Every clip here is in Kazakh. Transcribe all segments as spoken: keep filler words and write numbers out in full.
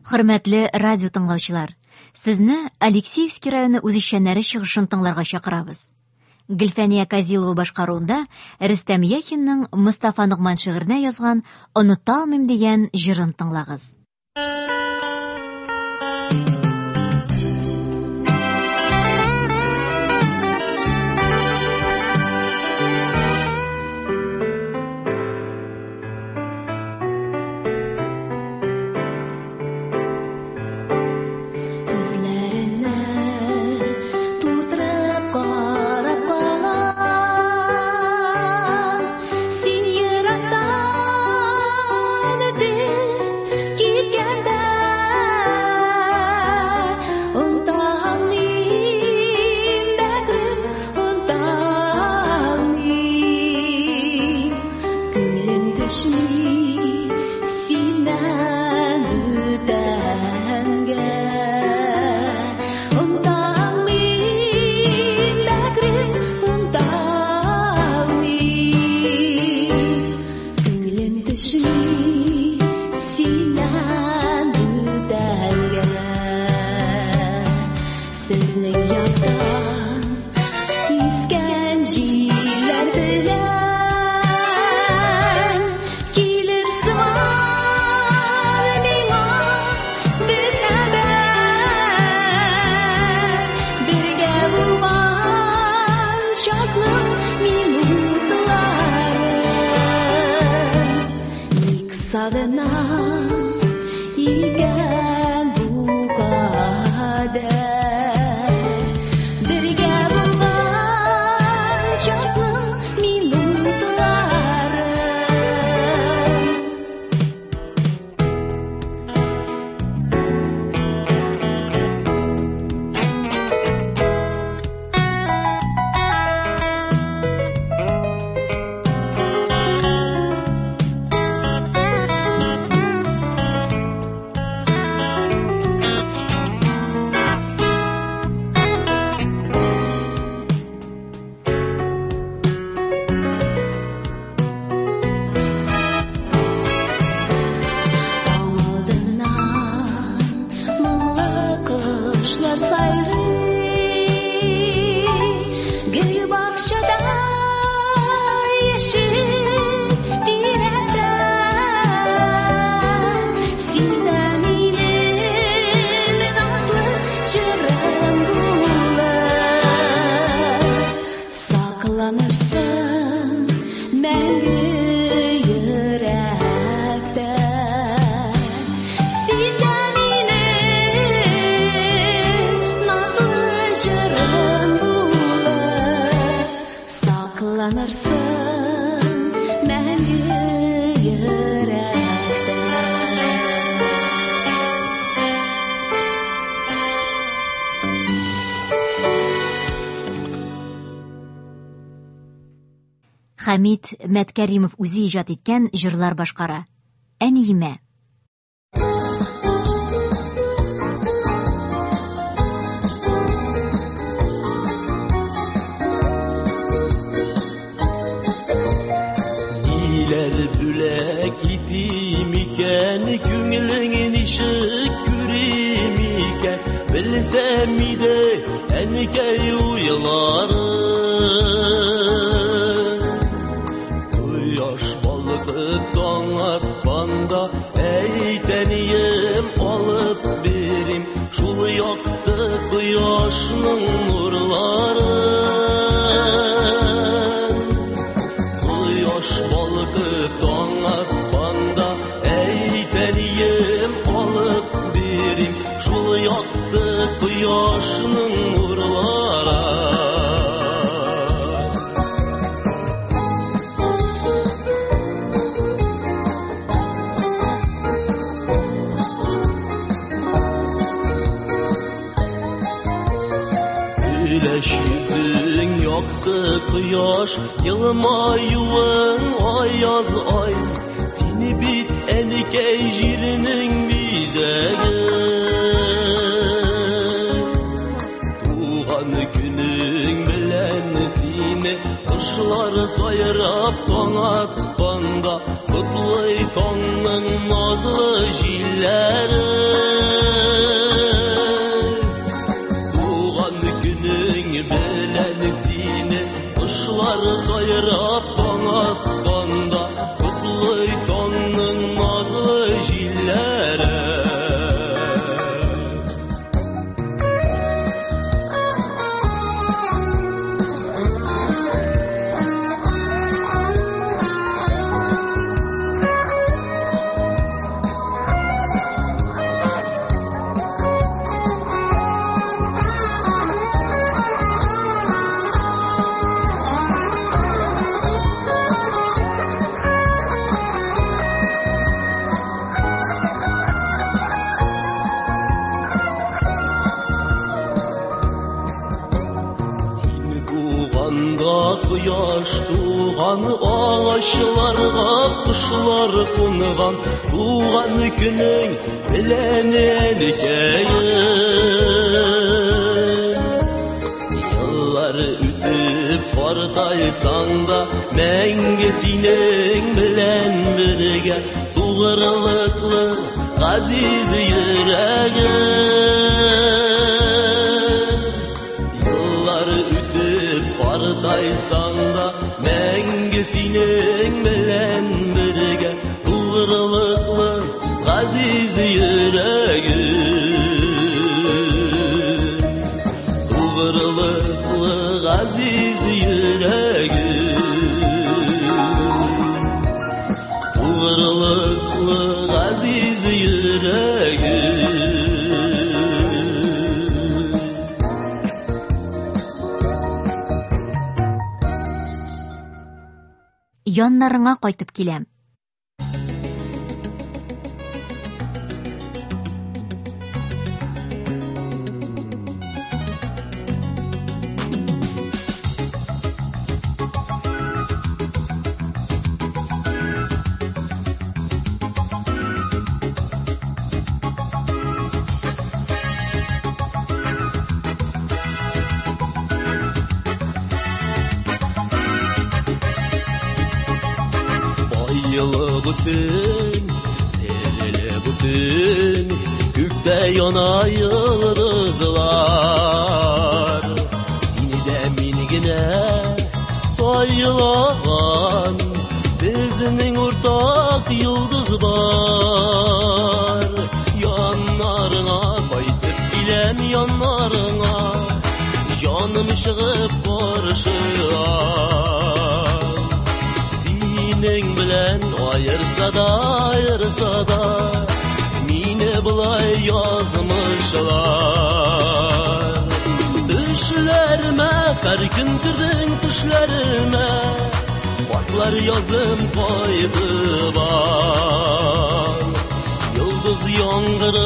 Хөрмәтле радио тыңлаучылар, сезне Алексеевский районы үзешчәннәре чыгышын тыңларга чакырабыз. Гөлфәния Казилова башкаруында Рөстәм Яхинның Мустафа Нугман шигыренә язган «Оныта алмыйм» дигән җырын тыңлагыз. Хамид Мәткәримов үзе иҗат иткән җырлар башкара. Әниемә. Ниләр бүләк итим икән, күңелеңне ничек күрим икән, белсәм иде әнкәй уйлары. Атқанда әйтәнием алып берим, шул якты кояшның нурларын. Кояш балкып таң атқанда әйтәнием алып берим, шул якты кояшның нурларын. Yüzün yaktı kıyaş, yılmayıvın ayaz ay, seni bit enikey jirinin bizegi. Tuğan günün bilen seni, kışlar sayrap taң atqanda, kutluy taңның nazlı jilleri. яш туган ağaçlarga кушлар кунган туган күнең белән элкәйем Yıllar үтеп картайсаң да мәңге синең белән бергә тугрылыклы газиз йөрәгем Yıllar үтеп картайсаң да мәңге синең белән бергә тугрылыклы газиз йөрәгем Тугрылыклы газиz йөрәгем Тугрылыклы газиz йөрәгем Яннарыңа кайтып киләм. Yılı bütün, serili bütün, gökte yana yıldızlar. Seni de minigine sayılan, bizning ortak yıldız var. Yanlarına kaytıp gilem yanlarına, canım çıkıp karşıya. Sening bilan ayırsa da ayırsa da meni bulay yazmışlar Düşlerime her gün girdin düşlerime Batlar yazdım koydu var Yıldız yağmuru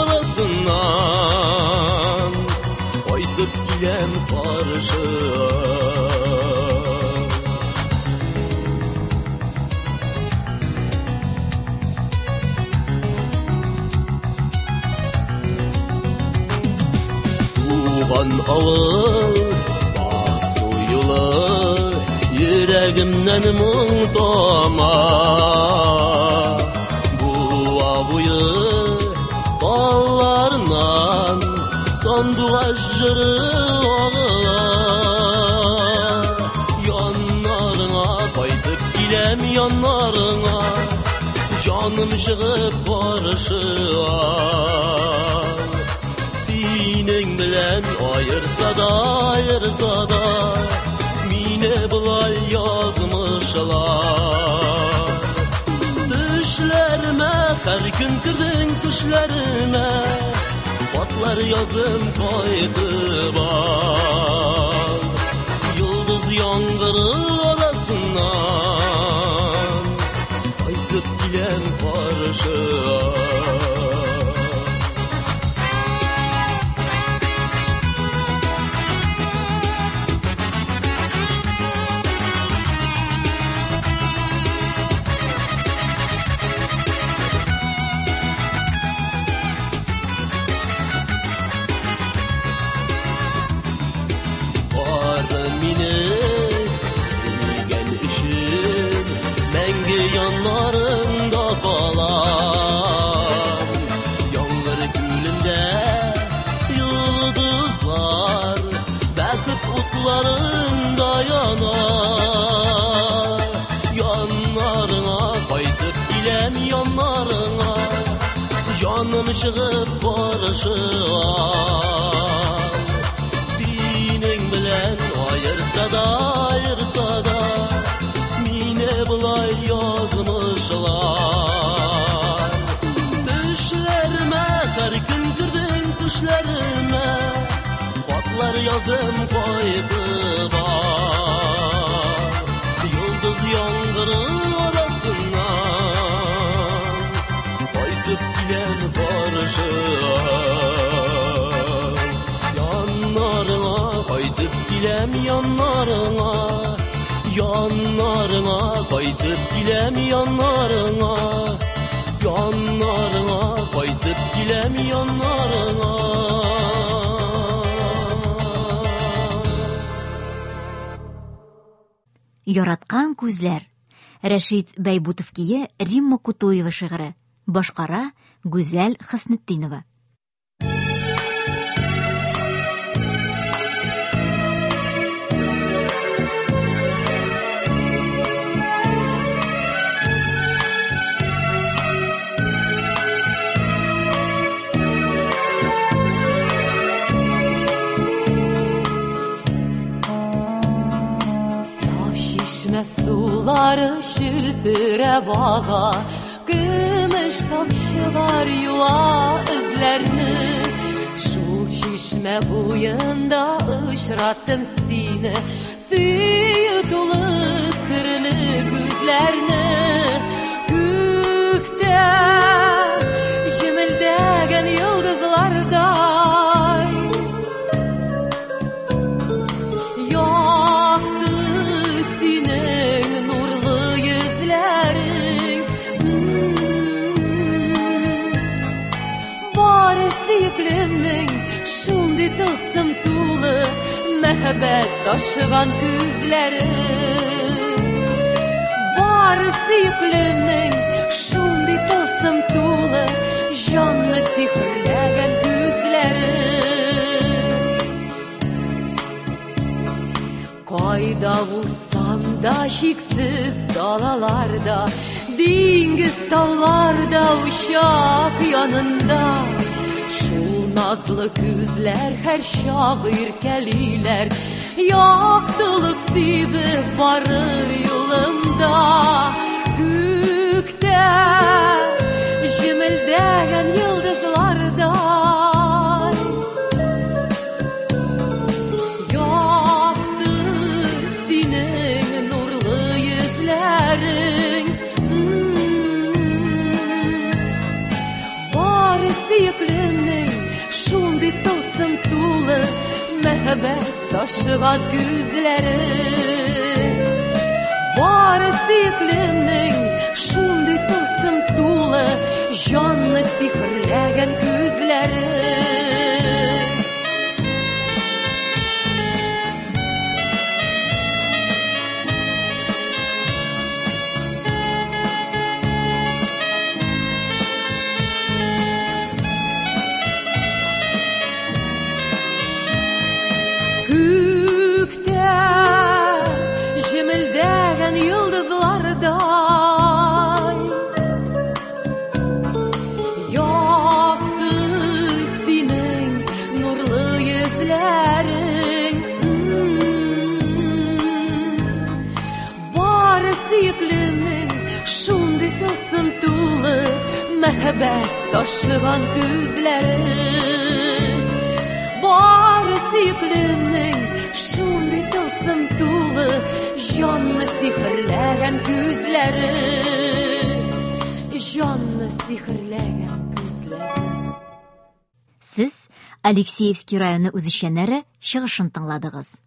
arasından Koydup gilem karşıya Tuğan avıl, basu yılı, yüreğimden muntama Bu avuyu dallarından sandığa jırı ağlar Yanlarına kaytıp gilem yanlarına Canım çıkıp karşıya Sening bilan ayırsa da ayırsa da meni bulay yazmışlar Düşlerime her gün girdin düşlerime Batlar yazdım koydu var Yıldız yağmuru arasından Kaytıp gilem karşıya yanlarında kalan Yağmur gülünde yıldızlar Bakıp utlarında yanar Yanlarına kaytıp gilem yanlarına Canım çıkıp karşıya Sening bilan ayırsa da ayırsa da meni bulay yazmışlar Düşlerime her gün girdin düşlerime Batlar yazdım koydu var Yıldız yağmuru arasından Kaytıp gilem karşıya Yanlarına kaytıp gilem yanlarına Яннарыңа кайтып киләм, яннарыңа, яннарыңа кайтып киләм, яннарыңа. Яраткан күзләр. Рәшит Бәйбутовкие Римма Кутуева шигыре. Башкара Гүзәл Хөснетдинова. Сулары шілтірәп аға, көміш тамшылар юа эзләрне. Шул шишмә буенда очраттым сине, сөйі тулы сірлі күзләрне. Күктә җемелдәгән йылдызлардай шундый тылсым тулы мәхәббәт ташыган күзләре. Барысы йөклемнең шундый тылсым тулы җанны сихерләгән күзләре. Кайда булсам да чиксез далаларда, диңгез тауларда, учак янында, шул назлы күзләр һәр чак иркәлиләр, яктылык сибеп барыр юлымда. Күктә җемелдәгән йылдызлардай яктыр синең нурлы йөзләрең. Барысы йөклемнең шундый тылсым тулы мәхәббәт ташыган күзләре. Барысы йөклемнең шундый тылсым тулы җанны сихерләгән күзләре. Күктә җемелдәгән йылдызлардай якты синең нурлы йөзләрең. Барысы йөклемнең шундый тылсым тулы мәхәббәт ташыган күзләре. Барысы йөклемнең шундый тылсым тулы җанны сихерләгән күзләре. Җанны сихерләгән күзләре. Сез Алексеевский районы үзешчәннәре чыгышын тыңладыгыз.